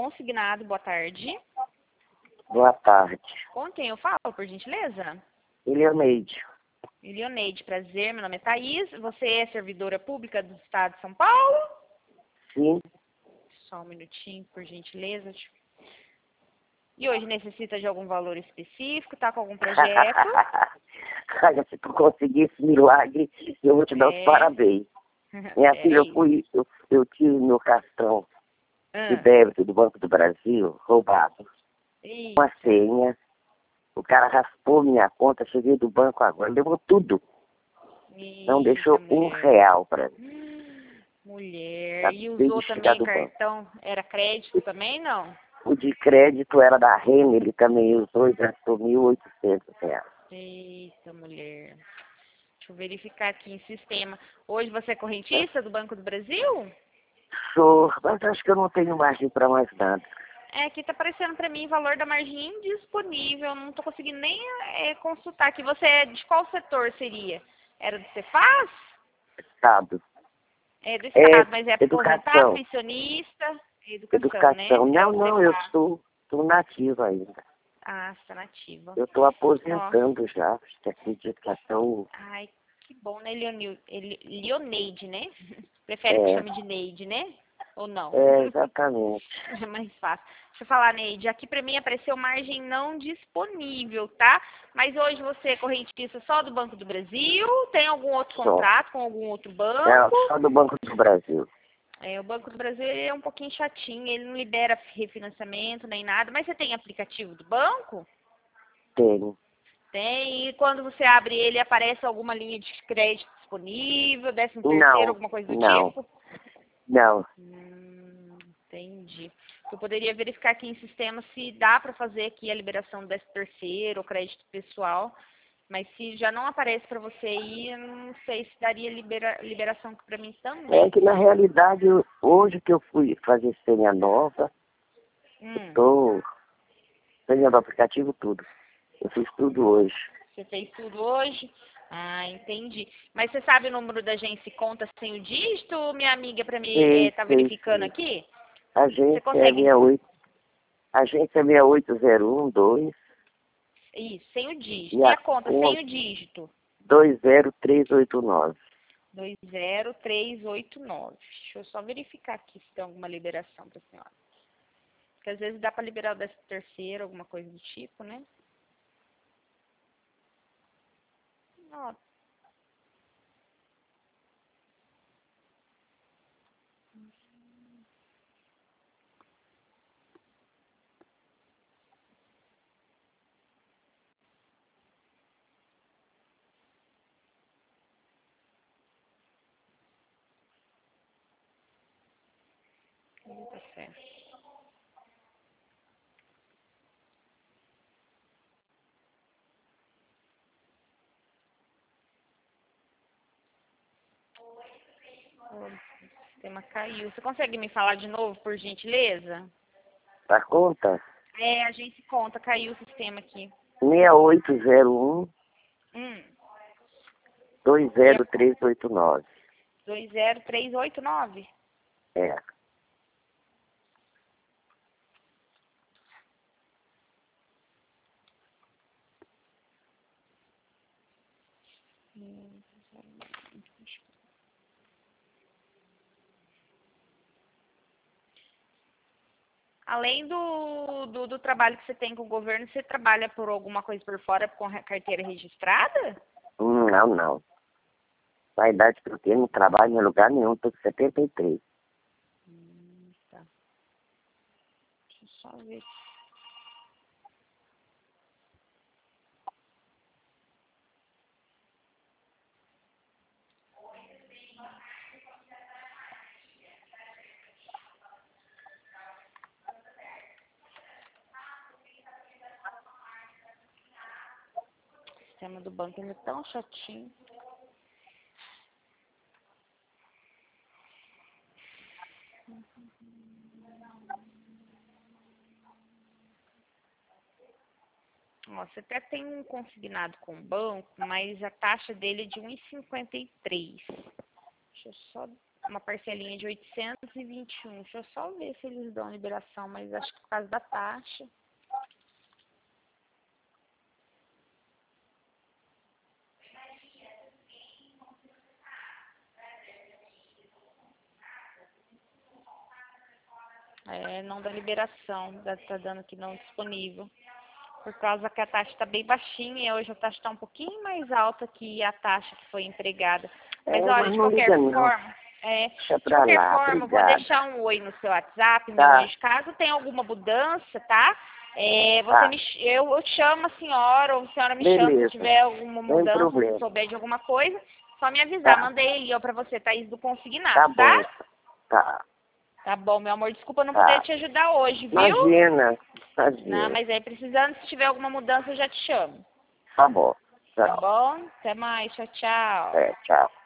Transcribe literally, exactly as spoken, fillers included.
consignado. Boa tarde. Boa tarde. Com quem eu falo, por gentileza? Ilioneide. Ilioneide, prazer. Meu nome é Thaís. Você é servidora pública do Estado de São Paulo? Sim. Só um minutinho, por gentileza. E hoje necessita de algum valor específico? Tá com algum projeto? Olha, se tu conseguir esse milagre, eu vou te dar É. os parabéns. Minha filha, eu fui, eu, eu tive meu cartão Ah. de débito do Banco do Brasil roubado. Eita. Uma senha. O cara raspou minha conta, cheguei do banco agora, levou tudo. Eita, Não deixou mulher. um real pra mim. Mulher. Tá E bem usou de também chegar o do banco. cartão? Era crédito também, não? O de crédito era da Rene, ele também usou e gastou mil e oitocentos reais. Eita, mulher. Deixa eu verificar aqui em sistema. Hoje você é correntista do Banco do Brasil? Sou, mas acho que eu não tenho margem para mais nada. É, aqui tá aparecendo pra mim valor da margem indisponível. Não tô conseguindo nem é, consultar aqui. Você é de qual setor seria? Era do Cefaz? Estado. É do É, Estado, mas é aposentado, educação. pensionista, educação, Educação. né? É Não, o não, eu Cefaz. sou, sou nativa ainda. Ah, está nativa. Eu estou Ó, aposentando já. Você acredita que ação. ai, que bom, né, Leonil, Ele- Leoneide, né? Prefere que É, chame de Neide, né? Ou não? é, exatamente. É mais fácil. Deixa eu falar, Neide. Aqui pra mim apareceu margem não disponível, tá? Mas hoje você é correntista só do Banco do Brasil? Tem algum outro Só. contrato com algum outro É, banco? só do Banco do Brasil. É, o Banco do Brasil ele é um pouquinho chatinho, ele não libera refinanciamento nem nada. Mas você tem aplicativo do banco? Tenho. Tem. E quando você abre ele, aparece alguma linha de crédito disponível, décimo terceiro, Não, alguma coisa do não, tipo? não. Hum, entendi. Eu poderia verificar aqui em sistema se dá para fazer aqui a liberação do décimo terceiro ou crédito pessoal, mas se já não aparece para você aí, eu não sei se daria libera, liberação para mim também. É que na realidade, eu- hoje que eu fui fazer senha nova, Hum, estou senha do aplicativo tudo. Eu fiz tudo hoje. você fez tudo hoje? Ah, entendi. Mas você sabe o número da agência e conta sem o dígito, minha amiga, para mim Sei, estar tá sei, verificando sei. aqui? Você Agência é consegue? sessenta e oito. Agência é seis oito zero um dois Isso, sem o dígito. e E a a conta sem o dígito? dois zero três oito nove. dois zero três oito nove. Deixa eu só verificar aqui se tem alguma liberação para a senhora. Porque às vezes dá para liberar o décimo terceiro, alguma coisa do tipo, né? Ó, tá certo. Ó, o sistema caiu. Você consegue me falar de novo, por gentileza? A conta? É, a gente conta, caiu o sistema aqui. seis oito zero um Hum, dois e a zero três oito nove. dois zero três oito nove? É. Hum, Além do, do, do trabalho que você tem com o governo, você trabalha por alguma coisa por fora com a carteira registrada? Hum, Não, não. A idade que eu tenho, não trabalho em lugar nenhum, estou com setenta e três. Hum, tá. Deixa eu só ver. O sistema do banco ainda é tão chatinho. Ó, você até tem um consignado com o banco, mas a taxa dele é de um vírgula cinquenta e três. Deixa eu só uma parcelinha de oitocentos e vinte e um. Deixa eu só ver se eles dão liberação, mas acho que por causa da taxa. É, não dá liberação, dá- tá dando aqui não disponível. Por causa que a taxa está bem baixinha e hoje a taxa está um pouquinho mais alta que a taxa que foi empregada. Mas É, olha, mas de não qualquer liga não. forma, é, Deixa de pra qualquer lá, forma, eu vou obrigada. deixar um oi no seu WhatsApp, meu Tá, anjo. Caso tenha alguma mudança, tá? É, você tá. me, ch- eu, eu chamo a senhora, ou a senhora me chama se Beleza, tiver alguma sem mudança, se problema. souber de alguma coisa, só me avisar. Tá, Mandei ali, ó, pra você, Thaís, do tá consignado, bom. tá? Tá, Tá bom, meu amor, desculpa não poder tá. te ajudar hoje, viu? Imagina, Não, imagina. mas aí precisando, se tiver alguma mudança, eu já te chamo. Tá bom. Tá Tchau. bom? Até mais. Tchau, tchau. É, tchau.